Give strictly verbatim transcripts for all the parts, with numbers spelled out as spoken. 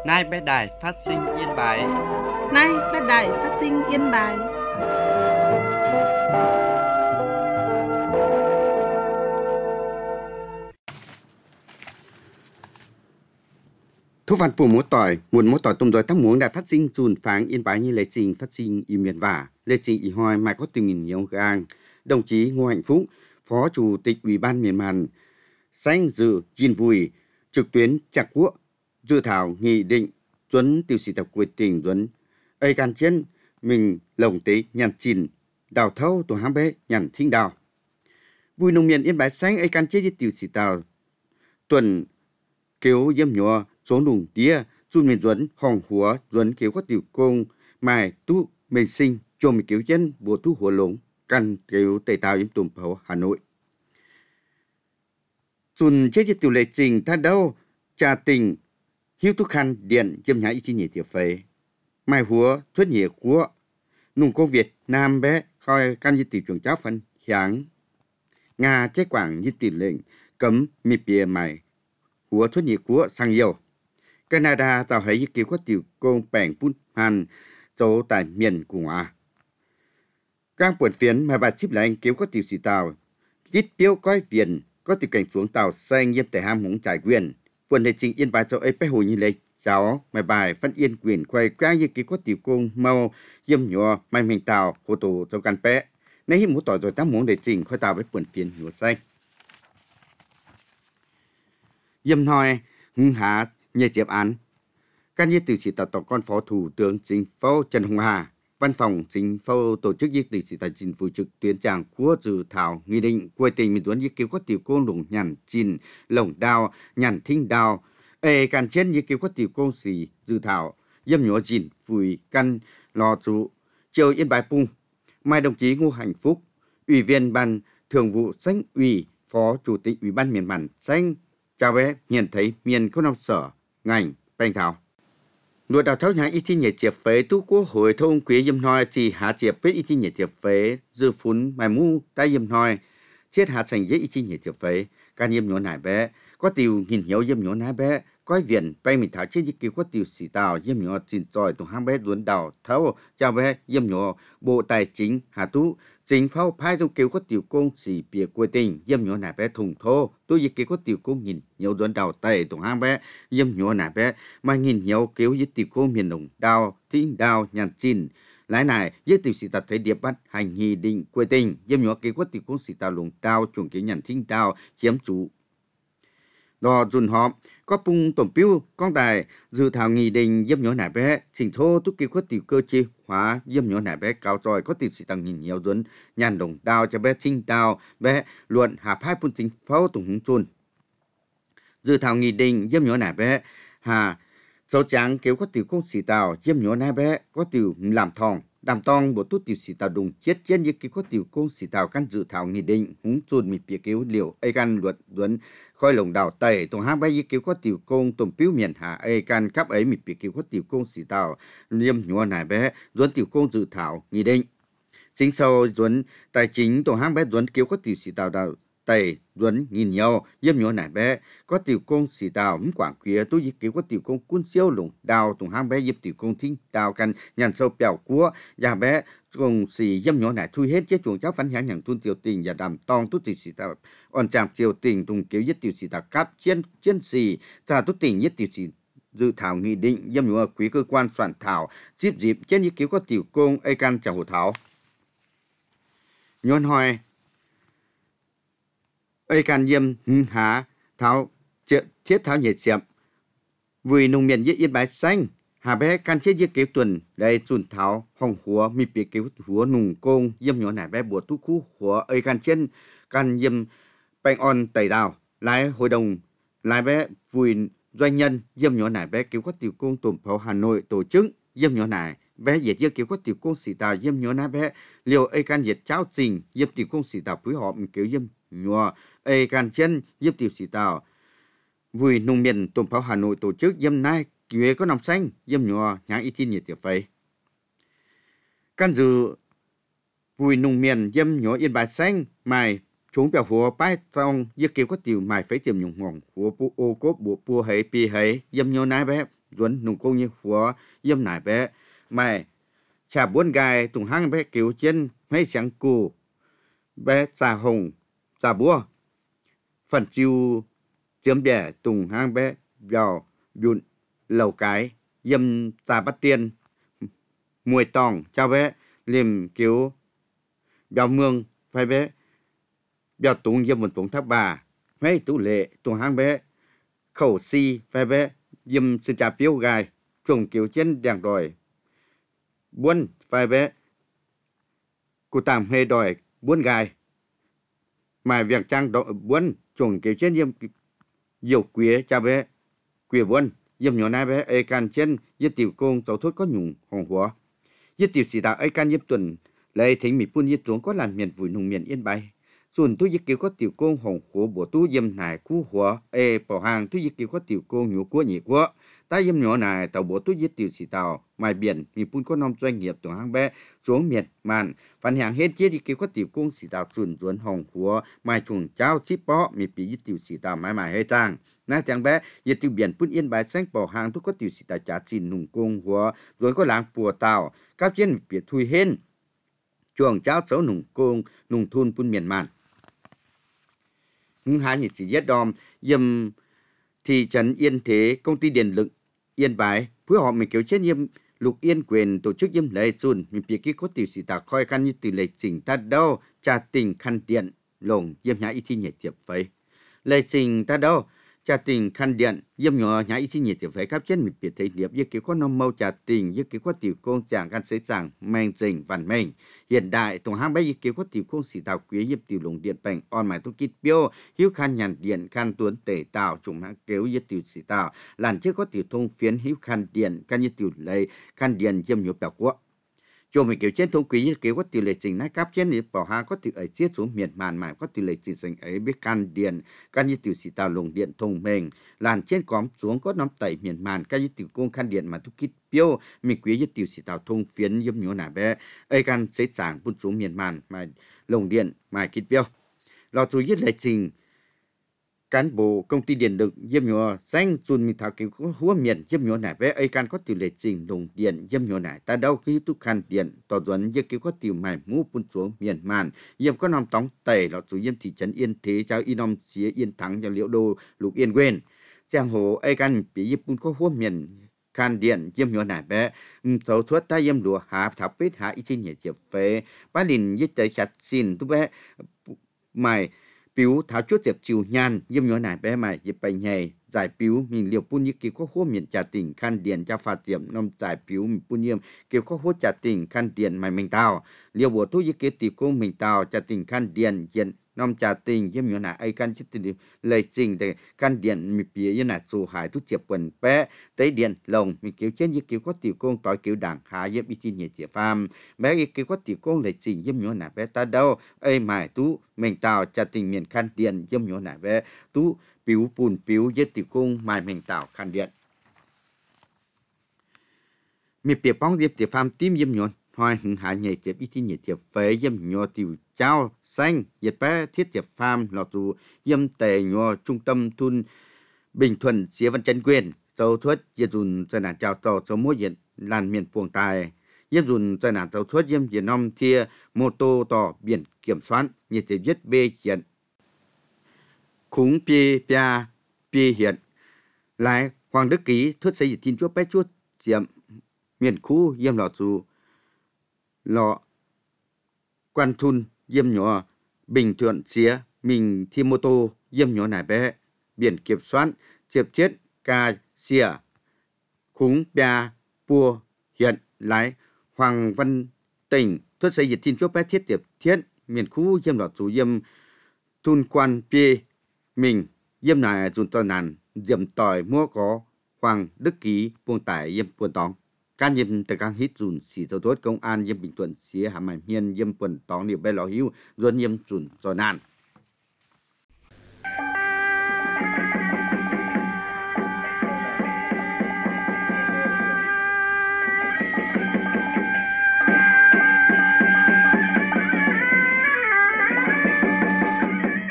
Nay bé đài phát sinh Yên Bái. Nay bé đài phát sinh Yên Bái. Thu phản phủ mỗi tỏi, nguồn mỗi tỏi tôm rồi tắc muốn đại phát sinh dùn pháng Yên Bái như lệ trình phát sinh y miền vả, lệ trình y hoi mai có tình hình nhiều gang. Đồng chí Ngô Hạnh Phúc, Phó Chủ tịch Ủy ban miền Màn, xanh dự dìn vùi trực tuyến chặt quốc dự thảo nghị định tuấn tiêu sĩ tập quyết tỉnh tuấn ấy can chân mình lồng tế nhàn chìn đào thâu tổ hám bé nhàn thinh đào vui nông miền Yên Bái xanh ấy can chết tiêu sĩ tàu tuần kéo dâm nhỏ số nùng tía chun miền tuấn hòn húa tuấn kéo có tiểu công mai tu mình sinh cho mình kéo chân bộ tu húa lũng căn kéo tây tàu yếm tùm pháo Hà Nội chun chết tiểu lệ trình ta đâu trà tình hiếu tu khăn điện châm nhã ý chí nhị tiểu phế mai húa thuyết nhị của nung cô Việt Nam bé khoi căn như tiểu trường giáo phân hiáng Nga chế quảng như tiểu lệnh cấm mi bìa mày húa thuyết nhị của sang yêu Canada tàu thấy kiểu có tiểu công bèn bún hàn chỗ tại miền của à các buồn phiến mà bà chip lại kiểu có tiểu sĩ tàu ít biểu coi viện có tiểu cảnh xuống tàu xanh nhiếp tại ham húng trải quyền quần hệ trình Yên Bái cho ấy bé hồi như lấy cháu mày bài phân yên quyền quay quang như kiểu có tiểu công mau yếm nhỏ mày mình tàu hồ tổ cho căn bé nếu hiếm muốn tỏi rồi ta muốn để trình khói tàu với buồn phiến nhỏ xanh yếm nói hưng hạ nhờ chếp án căn như từ sĩ tàu tàu con phó thủ tướng chính phủ Trần Hồng Hà văn phòng chính phủ tổ chức như từ sĩ tài chính phủ trực tuyến tràng của dự thảo nghị định quy định mình tuấn như kiểu có tiểu công lủng nhàn chín lồng đào nhàn thinh đào ê can trên như kiểu có tiểu công sĩ dự thảo yếm nhỏ chín vùi căn lò trụ chiều Yên Bái Pung mai đồng chí Ngô Hạnh Phúc ủy viên ban thường vụ xanh ủy phó chủ tịch ủy ban miền Màn xanh chào bé nhìn thấy miền có năm sở ngành bành thảo Luật đào tháo nhà ý chí nhiệt chiệp phế tu quốc hội thông quý yếm nói chỉ hạ chiệp với ý chí nhiệt chiệp phế dư phún mài mu tay yếm nói chết hạ thành với ý chí nhiệt chiệp phế can yếm nhỏ nải bé có tiêu nhìn hiểu yếm nhỏ nải bé coi viện bay mình tháo chết như kiểu có tiêu xì tàu yếm nhỏ chín tròi tụ hang bé luồn đào tháo chào bé yếm nhỏ bộ tài chính hạ tú chính pháo phái trong kiểu có tiểu công xì bìa quê tình yếm nhỏ nải bé thùng thô tôi như kiểu có tiểu công nhìn nhiều luồn đào tẩy tụ hang bé yếm nhỏ nải bé mà nhìn nhiều kiểu với tiểu công miền đồng đào thính đào nhàn chín lái này với tiểu sĩ tật thấy điệp bắt hành nghị định quê tình yếm nhỏ kiểu có tiểu công xì tàu lùng đào chuồng kiểu nhàn thính đào chiếm chủ đò dùn họ có pung tổng piu con tài dự thảo nghị định yếm nhỏ nải bé chỉnh thô túc kiểu có tiểu cơ chế hóa yếm nhỏ nải bé cao rồi có tiểu sĩ tăng nhìn nhiều duấn nhàn đồng đào cho bé thinh đào bé luận hạ phái pun chính pháo tổng hứng chun dự thảo nghị định yếm nhỏ nải bé hà số trắng kiểu có tiểu công sĩ tàu yếm nhỏ nải bé có tiểu làm thòng đàm tong bộ tút tiểu sĩ tàu đùng chết chết như kiểu có tiểu công sĩ tàu căn dự thảo nghị định hứng chun mi bìa kiểu liều ai căn luật duấn khôi lồng đào tẩy tổng hang bay như kiểu có tiểu công tổng piu miền hạ ai căn cấp ấy mi bìa kiểu có tiểu công sĩ tàu liêm nhỏ nải bé duấn tiểu công dự thảo nghị định chính sau duấn tài chính tổng hang bé duấn kiểu có tiểu sĩ tàu đào tẩy duấn nhìn nhau yếm nhỏ nải bé có tiểu công sĩ tàu mắm quảng kia tôi như kiểu có tiểu công quân siêu lùng đào tổng hang bé yếm tiểu công thinh đào căn nhàn sâu bèo cua nhà bé cùng sĩ yếm nhỏ nải thui hết chết chuồng cháu phán nhãn nhàng tuân tiểu tình và đàm tong tu tiểu sĩ tàu on chạm tiểu tình tung kiểu yết tiểu sĩ tàu cáp chiến chiến sĩ ra tu tình yết tiểu sĩ dự thảo nghị định yếm nhỏ quý cơ quan soạn thảo dịp dịp trên như kiểu có tiểu công ai căn chào hồ thảo nhon hỏi ấy can yếm há tháo thiết tháo nhiệt diệm vì nông miền với Yên Bái xanh hà bé can chết với kiểu tuần đây chun tháo hồng húa mi bìa kiểu húa nùng công yếm nhỏ nải bé bùa tu khu húa ấy can trên can yếm bánh on tẩy đào lái hội đồng lái bé vui doanh nhân yếm nhỏ nải bé kiểu có tiểu công tùm pháo Hà Nội tổ chức yếm nhỏ nải bé diệt với kiểu có tiểu công sĩ tàu yếm nhỏ nải bé liều ấy can diệt cháo trình yếm tiểu công sĩ tàu phối hợp kiểu yếm nhỏ ấy can chân yếm tiểu sĩ tàu vui nông miền tùm pháo Hà Nội tổ chức yếm nai kia có nằm xanh yếm nhỏ nhãn ý tin nhiệt tiểu phây can dự vui nông miền yếm nhỏ Yên Bái xanh mài chúng bèo hùa bái trong yếm kiểu có tiểu mài phấy tiềm nhung hồng hùa pu ô cốp bộ pu hay pi hay yếm nhỏ nai bé duẩn nung công như hùa yếm nải bé mày chả buôn gai tùng hang bé kiểu trên mấy sáng cù bé trà hồng trà búa phần chiêu chiếm đẻ tùng hang bé vào bụn lầu cái yếm trà bắt tiên mùi tòng cho bé liềm kiểu vào mương phải bé vào tùng yếm một tùng tháp bà mấy tú lệ tùng hang bé khẩu si phải bé yếm sư trà phiếu gai trùng kiểu trên đèn đòi buôn phải bé cụ tạm hề đòi buôn gai mà việc trang độ buôn trùng kiểu trên yếm nhiều quý cha bé quý buôn yếm nhỏ nai bé ai can trên yếm tiểu công tàu thốt có nhung hồng hóa yếm tiểu sĩ đạo ai can yếm tuần lấy thính mỹ pun yếm xuống có làm miền vui nông miền yên bayส่วนทุยกิวก็ติวโกงหงหัวบัวตู้เยี่ยมนายคู่หัวเอปอหางทุยกิวก็ติวโกงอยู่กัวหนีกัวใต้เยี่ยมหนอนายเต่าบัวตู้ยึดติวสีเต่าไม่เบียนมีปุ่นก็นอมจ่วยเงียบตัวหางแบะสวงเมียดมันฝันหางเฮ็ดเจี๊ยดิกิวก็ติวโกงสีเต่าส่วนส่วนหงหัวไม่ถุงเจ้าชิปเปาะมีปียึดติวสีเต่าไม่หมายให้จ้างน่าจังแบะยึดติวเบียนปุ่นเอียนใบแสงปอหางทุกก็ติวสีเต่าจ่าจีนหนุ่งโกงหัวส่วนก็หลังปัวเต่าก้าวเจียนเปียทุยเห็นช่วงเจ้าเสาหนุ่งโกงหนุ่งทุนปุ่นเมียนมันhai nhị chỉ giết đom yếm thị trấn Yên Thế công ty điện lực Yên Bái phối hợp mình kéo trên yếm lục yên quyền tổ chức yếm lệ chun mình bị cái có tiểu sĩ ta khoi căn như từ lệ trình ta đâu trà tình khăn điện lồng yếm nhã y thi nhiệt tiệp vậy lệ trình ta đâu trà tình khăn điện yếm nhỏ nhã y thi nhiệt tiệp vậy các trên mình bị thấy điệp yếm kiểu có nông mâu trà tình yếm kiểu có tiểu công chàng căn sấy chàng mang trình văn minh hiện đại tổng hang bay kiểu có tiểu công sĩ tàu quý yếm tiểu lồng điện bành on mài tôi kít biêu hiếu khăn nhàn điện khăn tuấn tể tàu trùng hang kéo yếm tiểu sĩ tàu làn trước có tiểu thông phiến hiếu khăn điện căn yếm tiểu lệ khăn điện yếm nhiều bèo quốc cho mình kiểu trên thông quý như kiểu có tỷ lệ trình nát cáp trên thì bảo ha có tỷ ấy chiết xuống miền màn mải có tỷ lệ trình sinh ấy biết can điện can như tiểu sĩ tàu lồng điện thông mình làn trên cóm xuống có nắm tẩy miền màn can như tiểu công can điện mà thúc kít biêu mình quý như tiểu sĩ tàu thông phiến yếm nhổ nả bé ấy can xây chàng bút xuống miền màn mà lồng điện mà kít biêu lò chú yết lệ trình cán bộ công ty điện lực yếm nhỏ danh chun mi thảo kiểu có húa miền yếm nhỏ này bé ai can có tỷ lệ trình đồng điện yếm nhỏ này ta đâu khi tu khăn điện tỏ duẩn yếm kiểu có tiểu mài mũ pun xuống miền màn yếm có nòng tống tẩy lọ chủ yếm thị trấn Yên Thế cháu y nòng xía Yên Thắng cho liễu đô lục Yên quên trang hồ ai can bị yếm pun có húa miền khăn điện yếm nhỏ này bé sầu suốt ta yếm lúa hạ thảo pít hạ y chi nhẹ chiệp phê ba lìn yết tới chặt xin tu bé mày piu tháo chút tiệp chiều nhan yếm nhỏ này bé mày dịp bành hề giải piu mình liều pun như kiểu có hố miền trà tỉnh khăn điện cho phạt tiệm nông giải piu mình pun yếm kiểu có hố trà tỉnh khăn điện mày mình tao liều bộ tu như kiểu tiệp công mình tao trà tỉnh khăn điện hiện nông trà tỉnh yếm nhỏ này ai căn chết tình lời trình để khăn điện mình bìa như này dù hải tu tiệp quần bé tới điện lồng mình kiểu trên như kiểu có tiệp công tỏi kiểu đảng hạ yếm y tin nhẹ tiệp phàm bé như kiểu có tiệp công lời trình yếm nhỏ này bé ta đâu ai mày tu mình tao trà tỉnh miền khăn điện yếm nhỏ này bé tu piu pun piu yết tiểu công mài mình tạo khăn điện mi bìa bóng yếm tiểu phàm tím yếm nhỏ hoài hứng hạ nhảy tiệp y tin nhẹ tiệp phế yếm nhỏ tiểu chao xanh yết bé thiết tiệp phàm lọ tù yếm tề nhỏ trung tâm thun Bình Thuận xía văn chân quyền dấu thuất yết dùn cho nạn chào tàu số mốt yết làn miền puồng tài yếm dùn cho nạn tàu thuất yếm yết nông thia mô tô tỏ biển kiểm soát nhiệt tiệp yết bê hiện khúng bia bia bia hiện lại Hoàng Đức Ký thuyết xây tin chúa bé chúa diệm miền khu yếm lọ dù lọ quan thun yếm nhỏ Bình Thuận xía mình thi mô tô yếm nhỏ này bé biển kiểm soát chiệp chết ca xìa khúng bia pua hiện lại Hoàng Văn Tỉnh thuyết xây tin chúa bé thiết tiệp thiết miền khu yếm lọ dù yếm thun quan bia mình yếm này dùng tòa nàn diệm tỏi mua có Hoàng Đức Ký buông tải yếm buồn tóng can yếm từ các hít dùn xì dầu tốt công an yếm Bình Thuận xía hàm mảnh hiên yếm buồn tóng điều bé lò hữu dồn yếm dùn tòa nàn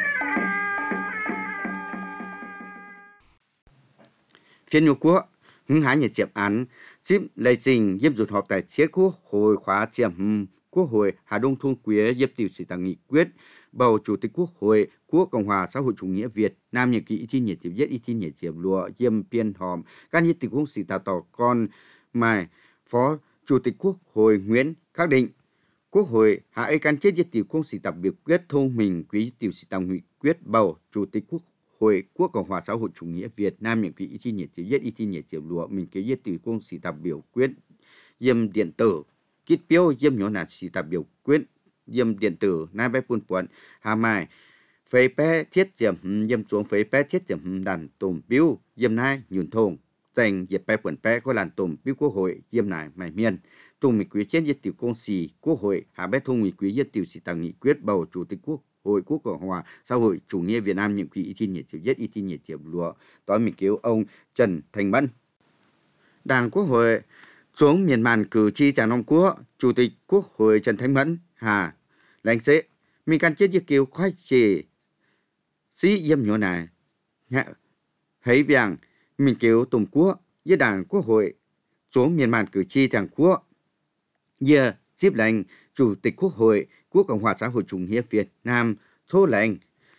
phiên nhục quốc hứng há nhiệt chiệp án chip lệ trình yếm rụt họp tại thiết quốc hội khóa chiếm Quốc hội Hà Đông Thôn Quế yếm tiểu sĩ tàng nghị quyết bầu Chủ tịch Quốc hội Quốc Cộng hòa xã hội chủ nghĩa Việt Nam nhiệm kỳ thi nhiệt chiệp viết y thi nhiệt chiệp lụa yếm biên hòm các nhiệt tiểu công sĩ tào tỏ con mài Phó Chủ tịch Quốc hội Nguyễn khẳng định Quốc hội hạ ấy can chết nhiệt tiểu công sĩ tập biểu quyết thông mình quý tiểu sĩ tàng nghị quyết bầu Chủ tịch Quốc hội Quốc Cộng hòa xã hội chủ nghĩa Việt Nam nhiệm kỳ thi nhiệt chiệp viết y thi nhiệt chiệp lụa mình kế nhiệt tiểu công sĩ tập biểu quyết yếm điện tử kít phiếu yếm nhỏ nạt sĩ tập biểu quyết yếm điện tử nai bé phun puận hà mai phê bé thiết chiếm yếm xuống phê bé thiết chiếm đàn tôm phiếu yếm nai nhùn thôn dành dịp bé puận bé có làn tôm phiếu Quốc hội yếm nai mày miên tung mỹ quý trên nhiệt tiểu công sĩ Quốc hội hà bé thông mỹ quý nhiệt tiểu sĩ tàng nghị quyết bầu Chủ tịch Quốc hội Quốc Cộng hòa xã hội chủ nghĩa Việt Nam nhiệm kỳ thi nhiệt chiệp viết y thi nhiệt chiệp lụa tối mình kêu ông Trần Thành Mẫn. Đảng Quốc hội xuống miền màn cử tri Tràng Long Quốc, Chủ tịch Quốc hội Trần Thanh Mẫn hà lãnh sẽ mình can chết nhiệt kiều khoái chỉ sĩ yếm nhỏ này thấy vàng mình kêu Tùng Quốc với Đảng Quốc hội xuống miền màn cử tri Tràng Quốc giờ tiếp lệnh Chủ tịch Quốc hội Quốc Cộng hòa xã hội chủ nghĩa Việt Nam thô lệnh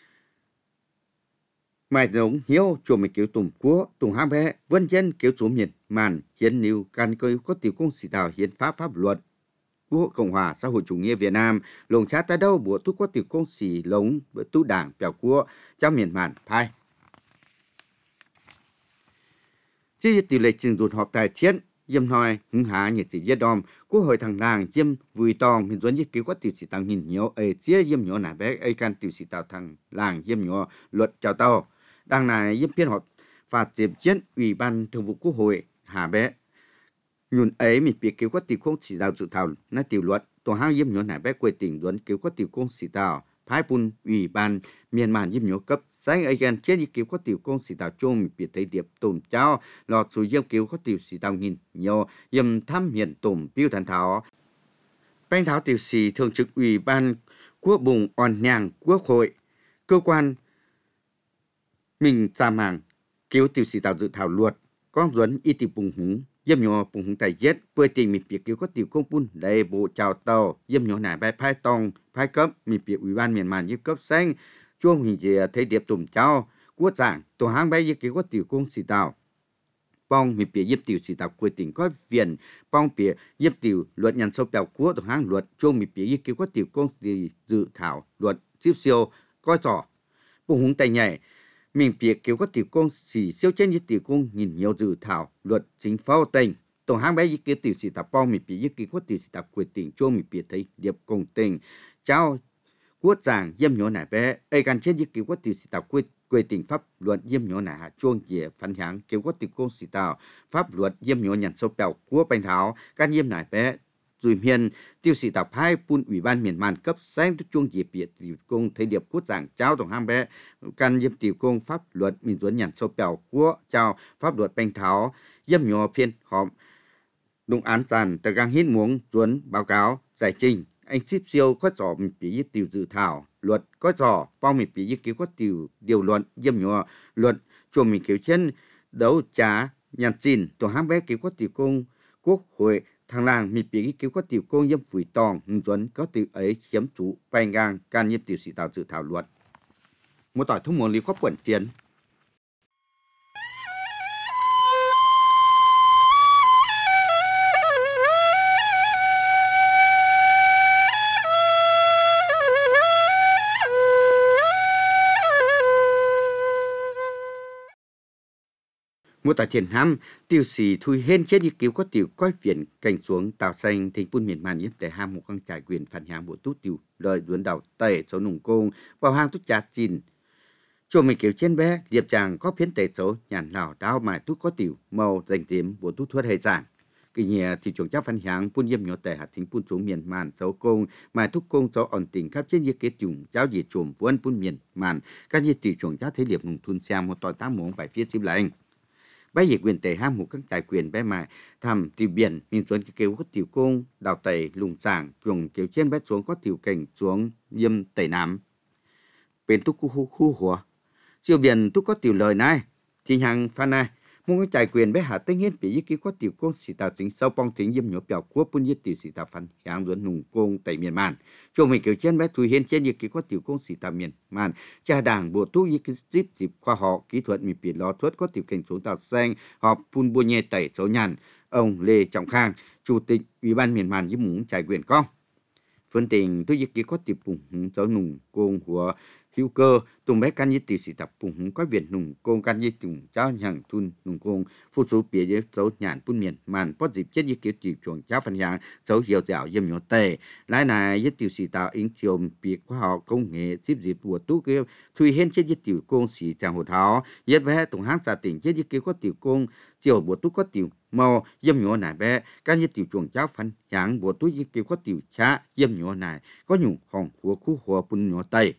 mai giống hiếu chùa mình kiểu Tùng Quốc Tùng Hang Bé vân dân kiểu xuống miền màn hiến níu căn cơ có tiểu công sĩ tào hiến pháp pháp luật Quốc Cộng hòa xã hội chủ nghĩa Việt Nam lồng chát ta đâu bùa tu có tiểu công sĩ lống bữa tu đảng bèo quốc trong miền màn phai chỉ tỷ lệ trình rụt họp tài thiết yếm nói hứng há nhiệt sĩ viết đom Quốc hội thằng làng yếm vui tòng mình dẫn nhiệt cứu có tiểu sĩ tàng nhìn nhiều ấy chia yếm nhỏ nải bé ấy can tiểu sĩ tào thằng làng yếm nhỏ luật chào tàu đằng này yếm phiên họp phạt diệp chiến ủy ban thường vụ Quốc hội hà bé nhún ấy mình bị cứu có tiểu công sĩ tào dự thảo na tiểu luật tổ hang yếm nhỏ nải bé quê tỉnh luận cứu có tiểu công sĩ tào phái bun ủy ban miền màn yếm nhỏ cấp sáng ấy gan chết cứu có tiểu công sĩ tào chung mình bị thấy điệp tổn trao lọtสู่yếm cứu có tiểu sĩ tào nhìn nhiều yếm thăm hiện tổn biêu thần thảo banh thảo tiểu sĩ thường trực ủy ban Quốc bùng on nhàng Quốc hội cơ quan mình ra màng cứu tiểu sĩ tào dự thảo luật con duẩn y tiểu bùng húng yếm nhỏ bùng húng tài chết quê tình mình bị cứu có tiểu công bun đầy bộ chào tàu yếm nhỏ nải bài phái tòng phái cấp mình bị ủy ban miền màn yếm cấp xanh chuông hình gì thấy điệp tùm cháu quốc giảng tổ hang bay yếm cứu có tiểu công sĩ tào bong mình bị yếm tiểu sĩ tào quê tỉnh có viện bong bị yếm tiểu luật nhận sâu bèo quốc tổ hang luật chuông mình bị yếm cứu có tiểu công sĩ dự thảo luật tiếp siêu coi trò bùng húng tài nhảy mình bị cứu có tiểu công sĩ siêu trên như tiểu công nhìn nhiều dự thảo luật chính phủ tỉnh tổ hang bay yếm cứu tiểu sĩ tào bong mình bị yếm cứu có tiểu sĩ tào quê tỉnh chuông mình bị thấy điệp công tỉnh cháu quốc giảng yếm nhỏ nải bé ấy can chết yếm cứu có tiểu sĩ tào quê quê tỉnh pháp luật yếm nhỏ nải hạ chuông dễ phản hãng cứu có tiểu công sĩ tào pháp luật yếm nhỏ nhận sâu bèo của bánh thảo can yếm nải bé rồi miền tiêu sĩ tào phái bun ủy ban miền màn cấp sáng tu chuông dễ biệt tiểu công thấy điệp quốc giảng cháu tổng hang bé can yếm tiểu công pháp luật mình duẩn nhận sâu bèo của cháu pháp luật bánh thảo yếm nhỏ phiên họp đúng án giàn tờ gang hít muống duẩn báo cáo giải trình anh ship siêu có trò mình bị tiểu dự thảo luật có trò bao mình bị cứu có tiểu điều luận yếm nhỏ luật cho mình kiểu chân đấu trả nhàn xin tổ hang bé cứu có tiểu công Quốc hội thằng làng mình bị cứu có tiểu công yếm phủi tòng duẩn có tiểu ấy chiếm chủ bành ngang can yếm tiểu sĩ tào dự thảo luật một tỏi thông muốn lý có quẩn tiền một tại thiền ham tiêu sĩ thui hên chết đi cứu có tiểu coi phiền cảnh xuống tàu xanh thành phun miền màn yếm để ham một con trải quyền phản hàng bộ tút tiểu lời duẩn đầu tẩy số nùng công vào hang tút chát chín cho mình kiểu trên bé liệp chàng có phiến tẩy số nhàn lào đau mài tút có tiểu màu dành tím bộ tút thuốc hay chàng kỳ nhẹ thì chuồng chắc phản hàng phun yếm nhỏ tẩy hạt thính phun xuống miền màn số công mài tút công số ổn tình khắp trên như kế chuồng cháu gì chuồng phun phun miền màn các như tiểu chuồng chắc thấy liệp nùng thun xem một tỏi tám muỗng bài phía xím lạnh bây giờ quyền tệ ham một các tài quyền bé mài thầm tiểu biển miền xuân kêu có tiểu công đào tẩy lùng sảng chuồng kêu trên bé xuống có tiểu cảnh xuống yếm tẩy nám bên túc khu khu hùa siêu biển túc có tiểu lời này thì hàng phan này muốn cái trải quyền bé hạ tinh hết bị cái có tiểu công sĩ tạo chính sau bong tính yếm nhỏ biểu quốc quân nhất tiểu sĩ tạo phần hàng dẫn nùng công tại miền man cho mình kiểu trên bé tùy hiên trên những cái có tiểu công sĩ tạo miền man cha đảng bộ tu những cái dịp dịp khoa học kỹ thuật mình bị lo thuất có tiểu cảnh xuống tạo xanh họp phun bua nhẹ tẩy số nhàn ông Lê Trọng Khang chủ tịch ủy ban miền man với muốn trải quyền con phân tình tôi những cái có tiểu cùng cháu nùng công của hữu cơ tùng bé căn như tiểu sĩ tập cùng hứng có việt nùng công căn như tùng cháu hàng thun nùng công phụ số bìa với dấu nhàn phun miền màn có dịp chết như kiểu tiểu chuồng cháu phần hàng dấu hiệu dạo dâm nhỏ tề lái này với tiểu sĩ tạo ứng chiều việc khoa học công nghệ dịp dịp của tú kia tùy hen chết như tiểu công sĩ chàng hồ tháo với bé tùng háng giả tỉnh chết như kiểu có tiểu công chiều của tú có tiểu màu dâm nhỏ này bé căn như tiểu chuồng cháu phần hàng của tú như kiểu có tiểu chá dâm nhỏ này có nhung hồng của khu hồ phun nhỏ tề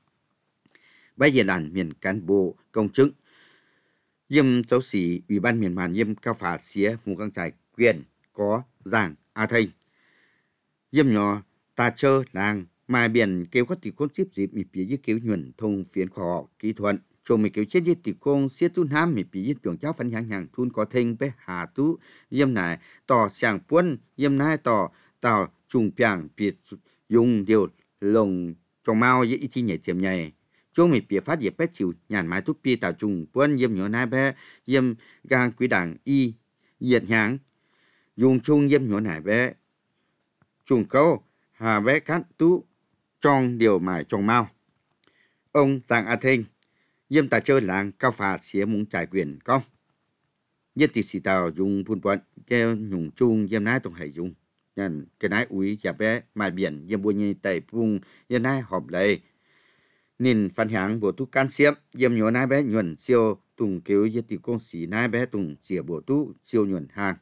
bây giờ là miền cán bộ công chức yêm giáo sĩ ủy ban miền màn yêm cao phà xía mù căng trải quyền có giảng a thây yêm nhỏ ta chơ làng mà biển kêu có tỷ con chip dịp mi phía dưới kêu nhuận thông phiến khó kỹ thuật cho mình kêu chết dưới tỷ con xiết tu nam mi phía dưới chuồng cháu phân hàng hàng thun có thinh bé hà tú yêm này tỏ sàng quân yêm này tỏ tàu trùng piang biệt dùng điều lồng trong mau với ít chi nhảy tiềm nhảy chúng mình bị phát diệt bé chịu nhàn mãi tút pi tạo trùng quân yếm nhỏ nai bé yếm gang quý đảng y diệt nhang dùng chung yếm nhỏ nai bé trùng câu hà bé cát tú trong điều mải trong mau ông Giang A Thinh yếm ta chơi làng cao phà xía muốn trải quyền con nhất tỷ sĩ tàu dùng phun quân treo nhung chung yếm nai tổng hải dùng nhân cái nái úi giả bé mài biển yếm buôn nhị tẩy phung yếm nai họp lấy nên phần hàng bộ tu can xiêm yếm nhỏ nai bé nhuận siêu tùng kêu yết tiểu công sĩ nai bé tùng xỉa bộ tu siêu nhuận hàng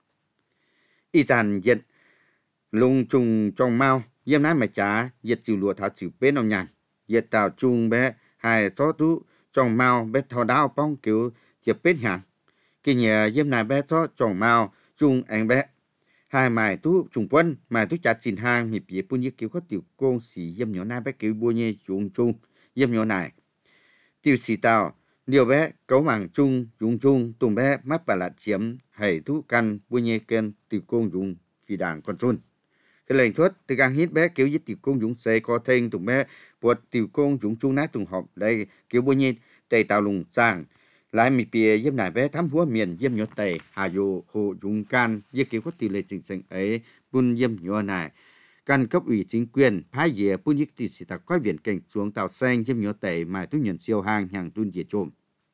y tàn yết lung trùng trong mau yếm nai mà trả yết chịu lụa thảo chịu bên ông nhàn yết tạo trùng bé hai thó tu trong mau bé thò đau bong kêu chịu bên hàng khi nhờ yếm nai bé thó trong mau trùng anh bé hai mài tu trùng quân mài tu chặt xin hàng mi bìa bún như kiểu có tiểu công sĩ yếm nhỏ nai bé kiểu bua nhê trùng trùng yếm nhỏ này tiểu sĩ tàu điều bé cấu màng chung dùng chung tùng bé mắt bà lạt chiếm hay tu căn bua nhê kên tiểu công dùng phi đảng con xuân cái lệnh thuất từ gang hít bé kiểu với tiểu công dùng xe có thênh tùng bé buộc tiểu công dùng chung nát tùng họp đây kiểu bua nhê tây tàu lùng sang lại mi bìa yếm này bé thăm húa miền yếm nhỏ tây hà dụ hồ dùng can với kiểu có tỷ lệ chính sách ấy bún yếm nhỏ này căn cấp ủy chính quyền phái dìa bún yết tỷ sĩ tạc coi viện cảnh xuống tàu xanh yếm nhỏ tây mà tu nhận siêu hàng hàng tuân diệt trộm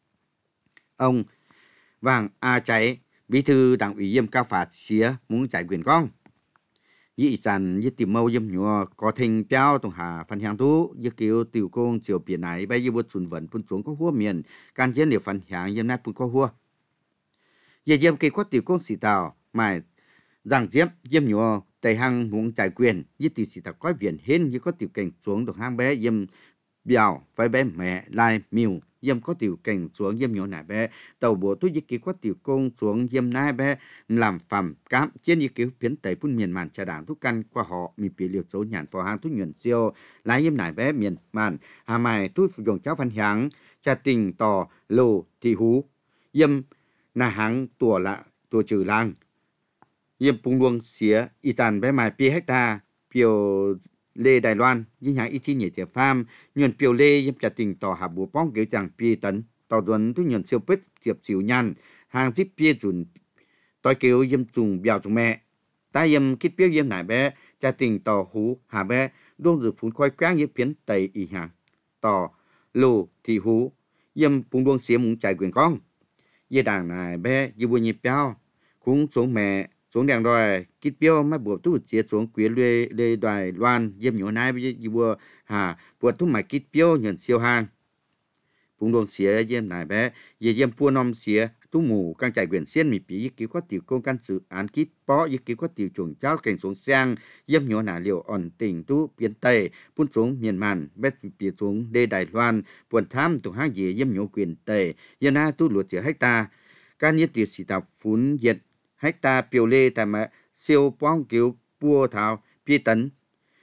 ông Vàng A Cháy bí thư đảng ủy yếm cao phạt xía muốn giải quyền con dĩ sản yết tìm mâu yếm nhỏ có thình béo tùng hà phần hàng tú yết kiểu tiểu công chiều biển này bây giờ bút xuân vận phun xuống có hua miền can chiến điều phần hàng yếm nát phun có hua yết yếm kỳ có tiểu công sĩ tàu mà rằng diếp yếm nhỏ tây hằng muốn giải quyền yết tiểu sĩ tàu coi viện hên như có tiểu cảnh xuống được hang bé yếm biểu với bé mẹ lai miu yếm có tiểu cảnh xuống yếm nhỏ nải bé tàu bộ tu yết kỳ có tiểu công xuống yếm nai bé làm phẩm cám trên yết kiểu phiến tây phun miền màn trà đảng thúc căn qua họ mi bị liều số nhàn phò hàng thúc nhuận siêu lái yếm nải bé miền màn hà mài tu dùng cháu văn hàng trà tình tò lô thị hú yếm na hàng tua lạ tua trừ lang yếm pung luông xía y tàn bé mài pi hecta piều lê Đài Loan với nhà ít thi nhảy trẻ farm nhuận piều lê yếm trà tình tò hà bùa bóng kiểu chẳng pi tấn tò duẩn tu nhuận siêu pít tiệp xỉu nhàn hàng zip pi dùn tôi kêu yếm trùng bèo trùng mẹ ta yếm kít piêu yếm nải bé trà tình tò hú hà bé đôn dự phun khói quang yếm phiến tây y hàng tò lô thị hú yếm pung luông xía muốn chạy quyền con yê đảng này bé yếm bùa nhịp béo cũng xuống mẹ xuống đèn đòi kít piêu mà buộc tu chia xuống quyến lê lê Đài Loan yếm nhỏ nai với yếm bùa hà buộc tu mày kít piêu nhận siêu hàng phung luông xía yếm nải bé yê yếm pua nom xía tu mù căng chạy quyền xiên mi bí yết có tiểu công căn dự án kít bó yết có tiểu chuồng cháu cảnh xuống sang yếm nhỏ nải liều ổn tình tu biến tây phun xuống miền màn bé bị xuống lê Đài Loan buồn tham tụng hang gì yếm nhỏ quyền tây yếm na tu lụt chữa hecta can yết tiểu sĩ tập phun yết hecta piều lê tại mà siêu bóng kiểu bua thảo pi tấn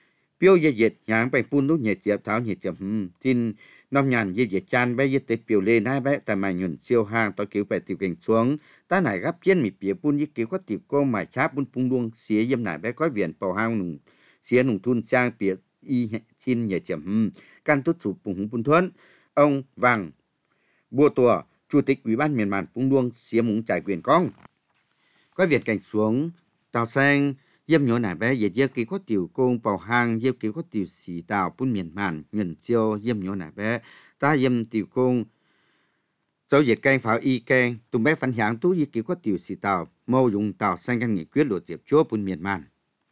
biểu ye yết nhangไปปุ้นลูกเนี่ยเจ็บเท้าเนี่ยเจ็บทินน้ำยานye yếtจานไปyeเตเปียวเลยนายไปแต่มาหยุนเซียวห่างต่อเกี่ยวไปติวเก่งสวงตาไหนครับเจียนมีเปียปุ้นยี่เกี่ยวก็ติวก็หมายช้าปุ้นปุงดวงเสียยำไหนไปก็เวียนเป่าห้างหนุ่งเสียหนุ่งทุนจ้างเปียอีทินเนี่ยเจ็บการทุดสูบปุ่งหุงปุ้นทวนองวังบัวตัวchủ tịch ủy ban miền Màn Pung Luông xía múng trải quyền con có việc cảnh xuống tàu sang yếm nhỏ nải bé dệt dơ kỳ có tiểu công bảo hàng yếm kỳ có tiểu xì tàu pun miền Màn nhận chiêu yếm nhỏ nải bé ta yếm tiểu công cháu dệt canh pháo y canh tụm bé phản hạng tú yếm kỳ có tiểu xì tàu mâu dùng tàu sang căn nghị quyết luật diệp chúa pun miền Màn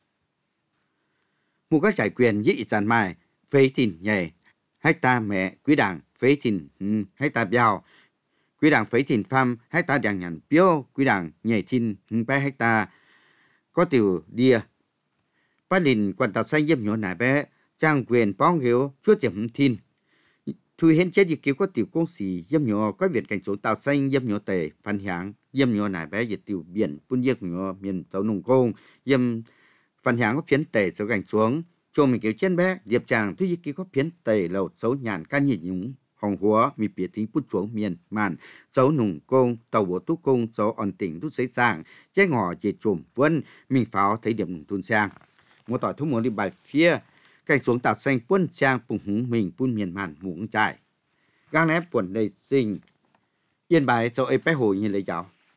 một cái trải quyền dĩ tràn mai phê thìn nhảy hay ta mẹ quý đảng phê thìn hay ta biao quý đảng phế thìn pham hay ta đảng nhận biếu quý đảng nhảy thìn bé hay ta có tiểu đia ba lìn quan tàu xanh yếm nhỏ nải bé trang quyền phong hiếu chúa chấm thìn thui hiện chết kiểu có tiểu công sĩ yếm nhỏ có viện cảnh số tàu xanh yếm nhỏ tề phản hạng yếm nhỏ nải bé dịch tiểu biển phun yếm nhỏ miền tàu nông công yếm phản hạng có phiến tề số cảnh xuống cho mình kiểu trên bé điệp chàng thui kiểu có phiến tề lầu xấu nhàn can nhị nhúng hồng hóaมีเปียทิ้งพุ่นสวงเมียนมันเจ้าหนุ่งกงเต่าหัวตุกงเจ้าอ่อนติ่งทุกเสสร้างแจ้งห่อเจ็ดจุ่มเว้นมิงฟ้าไทยเดียมหนุ่งทุนช่างมัวต่อทุ่มหัวดีใบเฟียไก่สวงตัดแซงป้นช่างปุ่งหุงมิงปุ่นเมียนมันหมุงใจกางแนบป่วนได้สิ่งเย็นใบเจ้าไอ้ไปโหยินเลยเจ้า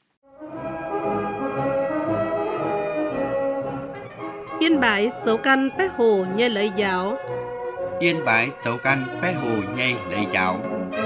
เย็นบ่ายโจกันไปโหเย่เลยยาว Yên bái dấu căn bé hồ nhây lấy giáo.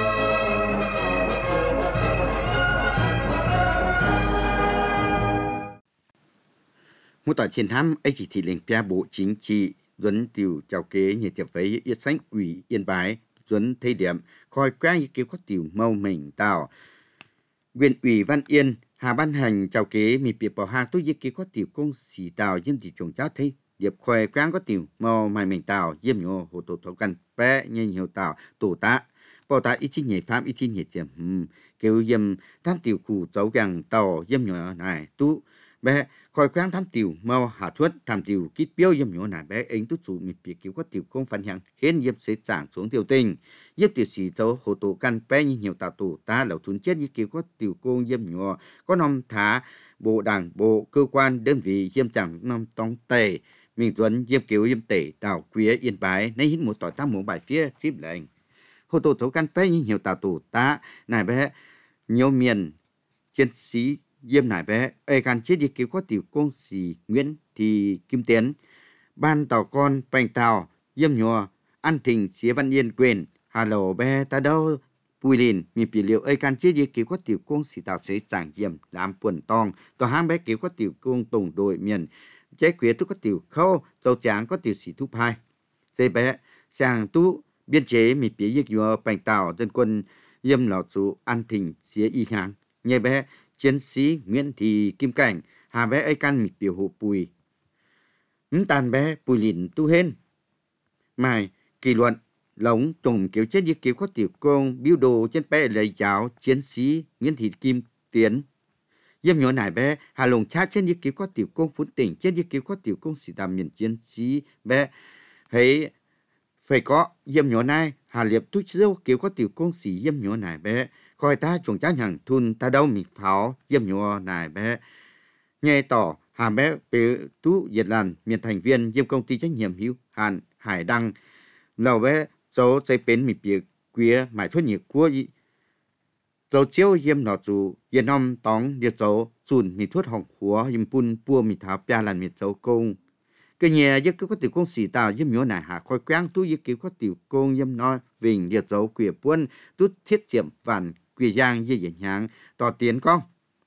Một tòa chiến thăm ấy chỉ thị lệnh bia bộ chính trị dẫn tiểu chào kế nhiệt tiệp với yết sánh ủy Yên bái dẫn thay điểm khỏi quen ý kiến có tiểu mâu mình tạo quyền ủy Văn Yên Hà ban hành chào kế mi biệt bảo hàng tôi ý kiến có tiểu công sĩ tạo dân thị trồng cháo thấy điệp khoe quang có tiểu màu mày mình tàu yếm nhô hồ tổ thấu căn bé như nhiều tàu tổ tá bảo tá ít chi nhảy pháp ít chi nhảy chém kêu yếm tham tiểu cụ cháu gàng tàu yếm nhô này tú bé khoe quang tham tiểu màu hạ thuất tham tiểu kít biếu yếm nhô này bé anh tú chủ mi biệt kêu có tiểu công phản hàng hên yếm sẽ chẳng xuống tiểu tình yếm tiểu sĩ cháu hồ tổ căn bé như nhiều tàu tổ tá lẩu thun chết như kêu có tiểu công yếm nhô có nom thả bộ đảng bộ cơ quan đơn vị yếm chẳng nom tông tề Minh Tuấn yếm kiều yếm tể tàu quía Yên bái nay hít một tỏi tam một bài phía xíp lệnh hồ tổ thấu căn bé như nhiều tàu tổ tá này bé nhiều miền chiến sĩ yếm này bé ê can chết yếm kiều có tiểu công sĩ Nguyễn thì Kim Tiến ban tàu con bành tàu yếm nhùa ăn thình xía Văn Yên quyền hà lầu bé ta đâu Bùi lìn mi bị liệu ê can chết yếm kiều có tiểu công sĩ tàu sẽ chẳng yếm làm quần tòng tàu hang bé kiều có tiểu công tổng đội miền chế quyết tu có tiểu khâu dầu trắng có tiểu sĩ thu hai dây bé sang tu biên chế mi phía yết nhua bành tàu dân quân yêm lò chú an thình xía y hàng nhẹ bé chiến sĩ Nguyễn Thị Kim Cảnh hà bé ấy căn mi biểu hộ Bùi ấn tàn bé Bùi lìn tu hên mài kỳ luận lống trùng kiểu chết yết kiểu có tiểu công biêu đồ trên bé lấy giáo chiến sĩ Nguyễn Thị Kim Tiến yếm nhỏ nải bé hà lồng cha trên yết kiếu có tiểu công phun tỉnh trên yết kiếu có tiểu công sĩ đàm miền chiến sĩ bé thấy phải có yếm nhỏ nải hà liệp túi dâu kiếu có tiểu công sĩ yếm nhỏ nải bé coi ta trồng trái hàng thun ta đâu mì pháo yếm nhỏ nải bé nghe tỏ hà bé bé tú Việt Lan miền thành viên yếm công ty trách nhiệm hữu hạn Hải Đăng lầu bé số xây bến mì biệt quía mãi thuốc nhiệt của dấu chiếu yếm nọ chủ yên om tóng điệp dấu chùn mì thuốc hỏng húa yếm pun pua mì tháo bia làn mì dấu công cái nhà yếm cứ có tiểu công sĩ tàu yếm nhớ nải hạ khói quang tu yếm cứ có tiểu công yếm nói vinh điệp dấu quỷ buôn tu thiết chiệm vạn quỷ giang yếm yếm nhang tỏ tiến con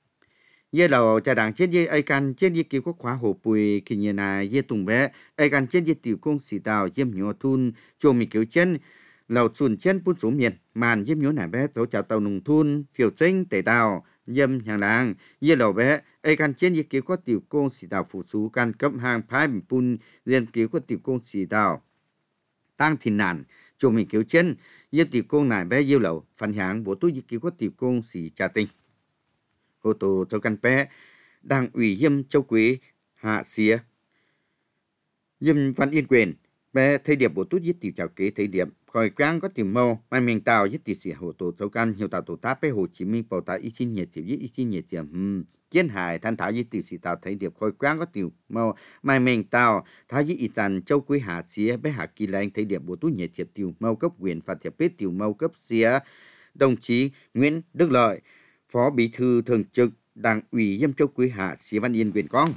yếm lầu trà đảng trên yếm ai can trên yếm cứ có khóa hồ Bùi khi nhà này yếm tùng bé ai can trên yếm tiểu công sĩ tàu yếm nhớ thun cho mì kiểu chân lầu chùn chân pun xuống miền màn yếm nhớ nải bé dấu chào tàu nông thun phiêu sinh tể tàu yếm hàng làng yếm lầu bé ai can trên yếm kiểu có tiểu công sĩ tàu phụ sú can cấp hàng phái bình pun liên kiểu có tiểu công sĩ tàu tăng thìn nản cho mình kiểu chân yếm tiểu công nải bé yếm lầu phản hạng bộ tôi yếm kiểu có tiểu công sĩ trà tinh hồ tổ châu căn bé đảng ủy yếm châu quý hạ xía yếm Văn Yên quyền bé thời điểm bộ tút giết tiểu chào kế thời điểm khỏi quang có tiểu mâu mai mình tàu giết tiểu sĩ hồ tổ châu căn nhiều tàu tổ tá bé Hồ Chí Minh bảo tàu y chín nhiệt tiểu giết y chín nhiệt tiểu ừm chiến hải than thảo giết tiểu sĩ tàu thời điểm khỏi quang có tiểu mâu mai mình tàu thái giết y tàn châu quý hạ xía bé hạ kỳ lanh thời điểm bộ tút nhiệt tiểu tiểu mâu cấp quyền phạt thiệp bé tiểu mâu cấp xía đồng chí Nguyễn Đức Lợi phó bí thư thường trực Đảng ủy Diêm Châu Quý Hạ xía Văn Yên quyền con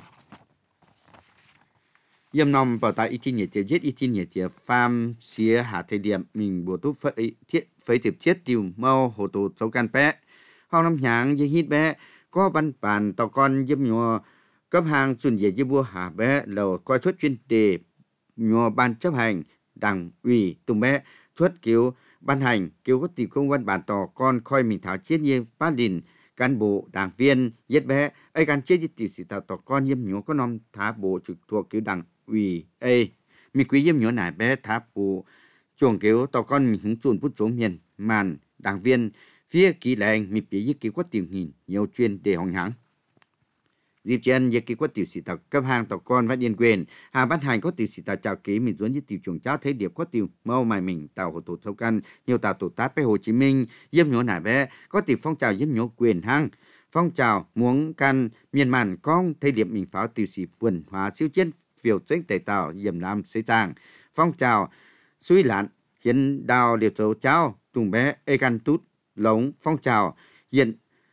Yêm nòng bảo tại ý chí nhiệt tiệp giết ý chí nhiệt tiệp pham xía hạ thời điểm mình bổ túc phẩy thiết phẩy tiệp chết tiêu mau hồ tổ châu can bé hao năm nhàng dây hít bé có văn bản tàu con dâm nhua cấp hàng chuẩn về dây bua hạ bé lầu coi thuyết chuyên đề nhua ban chấp hành đảng ủy tùng bé thuyết kiểu ban hành kiểu có tỷ công văn bản tàu con coi mình thảo chết như bát đình cán bộ đảng viên giết bé ai can chết như tỷ sĩ tàu tàu con dâm nhua có nom thả bộ trực thuộc kiểu đảng ủy ê mi quý yếm nhỏ nải bé tháp phụ chuồng kiểu tàu con mình hứng chuồn bút xuống miền màn đảng viên phía kỳ lệnh mi bị giết kiểu quát tiểu nghìn nhiều chuyên để hòng hắng dịp trên giết kiểu quát tiểu sĩ tàu cấp hàng tàu con vẫn yên quyền hà bắt hành có tiểu sĩ tàu chào ký mình dẫn giết tiểu chuồng cháu thấy điệp quát tiểu mau mày mình tàu hồ tổ sâu căn nhiều tàu tổ tá bé Hồ Chí Minh yếm nhỏ nải bé có tiểu phong trào yếm nhỏ quyền hăng phong trào muốn căn miền màn con thấy điệp mình pháo tiểu sĩ vườn hóa siêu chiến biểu chính tề tàu dầm nam xây trang phong trào suy lãn hiện đào liệt dấu cháu tùng bé ê can tút lống phong trào hiện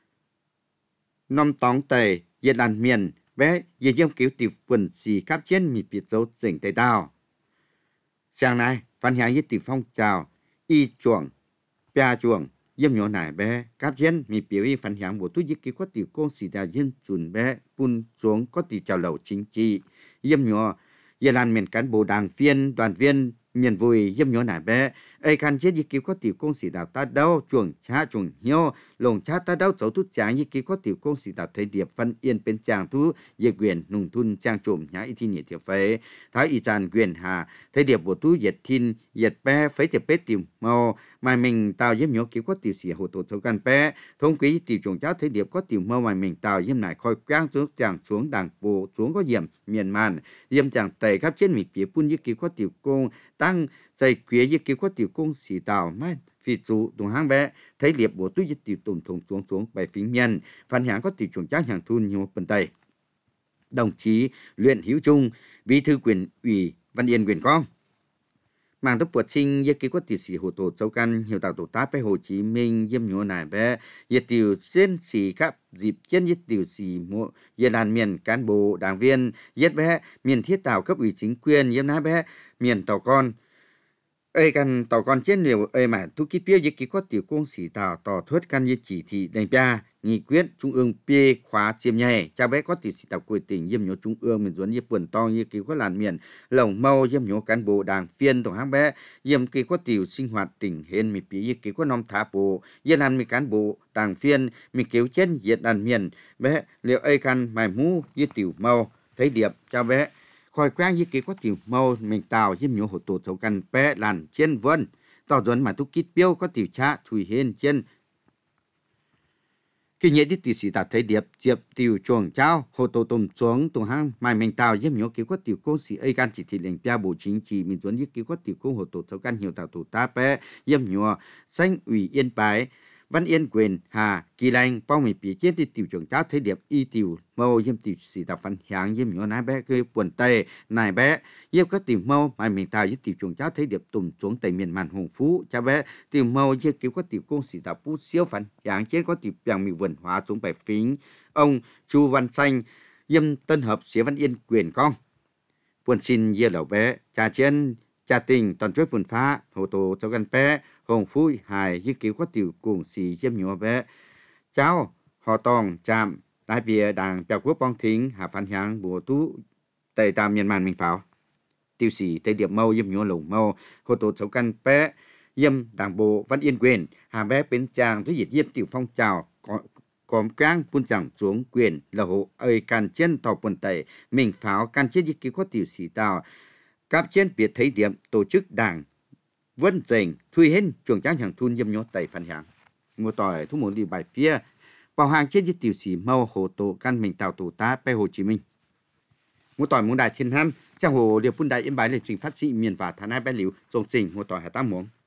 năm tóng tề hiện làn miền bé hiện dâm cứu tiểu quần xì cáp chiến mì biệt dấu tỉnh tề tàu sáng nay phản hiện với tiểu phong trào y chuồng pia chuồng yếm nhỏ nải bé cáp chiến mì biểu y phản hiện bộ túi giết cứu có tiểu công xì đào dân chuẩn bé pun xuống có tiểu chào lầu chính trị yếm nhỏ giờ làm miền cán bộ đảng viên đoàn viên miền vui yếm nhỏ nải bé ai can chết y cứu có tiểu công sĩ đào ta đâu chuồng cha chuồng hiếu lồng cha ta đâu cháu tút chàng y cứu có tiểu công sĩ đào thời điệp phân yên bên chàng thu ye quyền nung thun trang trộm nhã y thi nhiệt thiệp phế thái y tràn quyền hà thời điệp bộ tú yết thiên yết bé phế thiệp bé tiểu màu mà mình tao yếm nhỏ cứu có tiểu sĩ hồ tổ châu can bé thông quý tiểu chuồng cháu thời điệp có tiểu màu mà mình tao yếm nải khoi quang xuống chàng xuống đảng bộ xuống có diệm miền màn yếm chàng tề khắp trên mình phía pun y cứu có tiểu công tăng dây quế y cứu có tiểu công sĩ tàu mát phi chủ đồng hang bé thấy liệp bộ túi y tiểu tùng thùng xuống xuống bài phím nhân phản hãng có tiểu chuồng cháu hàng thun nhiều phần tây đồng chí Luyện Hữu Trung bí thư quyền ủy Văn Yên quyền con màng tốc bột sinh y cứu có tiểu sĩ hồ tổ châu căn nhiều tàu tổ tá bé Hồ Chí Minh yếm nhua nải bé y tiểu xuyên sĩ các dịp trên y tiểu sĩ mộ y làn miền cán bộ đảng viên yết bé miền thiết tàu cấp ủy chính quyền yếm ná bé miền tàu con ê căn tàu con trên liều ê mà thu ký bia y có tiểu công sĩ tàu tỏ thuyết căn y chỉ thị đánh bia nghị quyết trung ương bia khóa chiêm nhẹ cha bé có tiểu sĩ tàu quê tỉnh yếm nhổ trung ương miền duẩn y quần to y có làn miền lồng mâu yếm nhổ cán bộ đảng viên tổng hang bé yếm kỳ có tiểu sinh hoạt tỉnh hên mi bia y có nom thả bộ y làn mi cán bộ đảng viên mi kéo trên yết đàn miền bé liệu ê căn mài mũ y tiểu mâu thấy điệp cha bé khỏi quang y kế có tiểu mâu mình tàu yếm nhổ hồ tổ châu căn bé làn trên vân tỏ dẫn mà tu kít biêu có tiểu cha thủy hên trên khi nhớ đi tiểu sĩ tạo thấy điệp diệp tiểu chuồng cháu hồ tổ tôm xuống tùng hang mà mình tàu yếm nhổ kế có tiểu công sĩ ây can chỉ thị lệnh bia bộ chính trị mình dẫn y kế có tiểu công hồ tổ châu căn nhiều tàu tổ ta bé yếm nhổ xanh ủy yên bái Văn Yên quyền hà kỳ lành bao mì bị chết đi tiểu chuồng cháu thấy điệp y tiểu mâu yếm tiểu sĩ tạo phản hạng yếm nhổ nái bé cái quần tây nài bé yếm có tiểu mâu mà mình tàu với tiểu chuồng cháu thấy điệp tùng xuống tây miền màn hồng phú cha bé tiểu mâu yếm kiểu có tiểu công sĩ tạo phú siêu phản hạng chết có tiểu bằng mì vườn hóa xuống bài phính ông Chu Văn Xanh yếm tân hợp xía Văn Yên quyền con quân xin yê lẩu bé cha trên cha tình toàn chuối vườn phá hồ tổ cho gần bé hồng phú hài y kiểu có tiểu cùng xì yếm nhổ bé cháu họ tòng chạm đại bìa đảng bèo quốc bong thính hạ phản hạng bùa tú tây tam miền màn mình pháo tiêu sĩ tây điệp mâu yếm nhổ lồng mâu hồ tổ cháu căn bé yếm đảng bộ Văn Yên quyền hà bé bên chàng với diệt yếm tiểu phong trào có còm cang phun chẳng xuống quyền là hộ ơi can trên tàu quần tây mình pháo can chết y kiểu có tiểu sĩ tàu các trên biệt thấy điểm tổ chức đảng vân dành thui hên chuồng tráng hàng thun yếm nhổ tây phản hạng ngô tỏi thu muốn đi bài phía bảo hàng trên với tiểu sĩ mâu hồ tổ căn mình tàu tổ tá bé Hồ Chí Minh một tỏi muốn đại thiên ham trang hồ điều phun đại yên bái lịch trình phát trị miền và thán hai bái liu dòng trình một tỏi hà tam muống